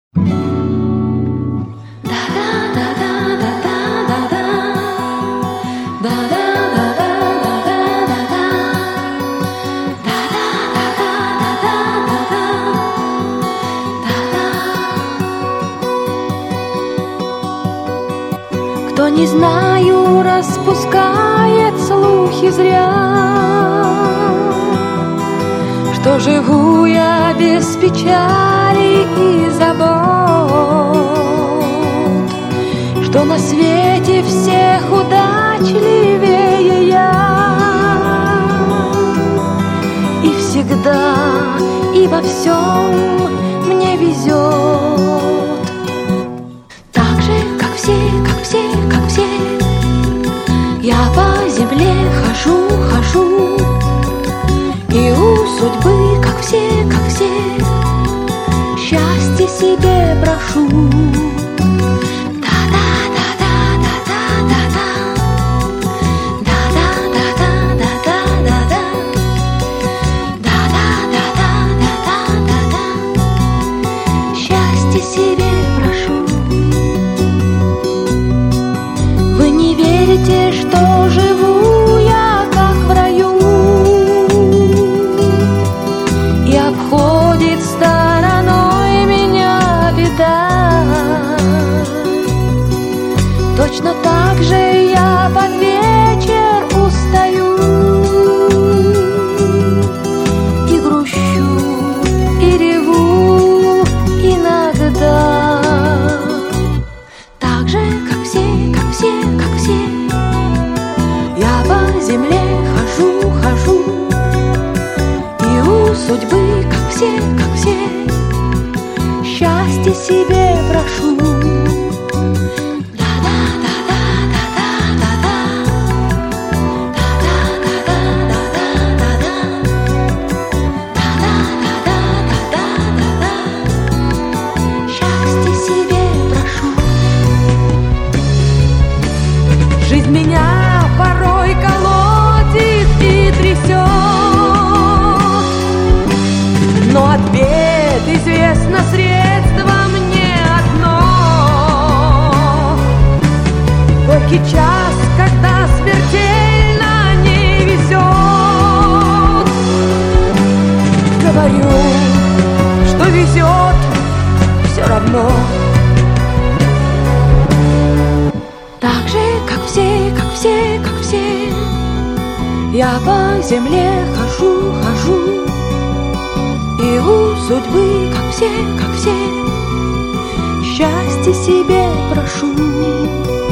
Кто, не знаю, распускает слухи зря, что живу я без печали и забот, что на свете всех удачливее я, и всегда и во всем мне везет. Так же, как все, как все, как все, я по земле хожу, хожу, и у судьбы, как все, счастье себе прошу. Счастье себе прошу. Вы не верите, что живу я как в раю, и обходит стороной меня беда. Точно так же я под вечер устаю и грущу, и реву иногда. Так же, как все, как все, как все, я по земле хожу, хожу, и у судьбы, как все, счастье себе прошу. Счастье себе прошу. Жизнь меня порой колотит и трясет, но от бед известно средство мне одно. Горький час, когда смертельно не везет, говорю, что везет все равно. Так же, как все, как все, как все, я по земле хожу, хожу, и у судьбы, как все, счастье себе прошу.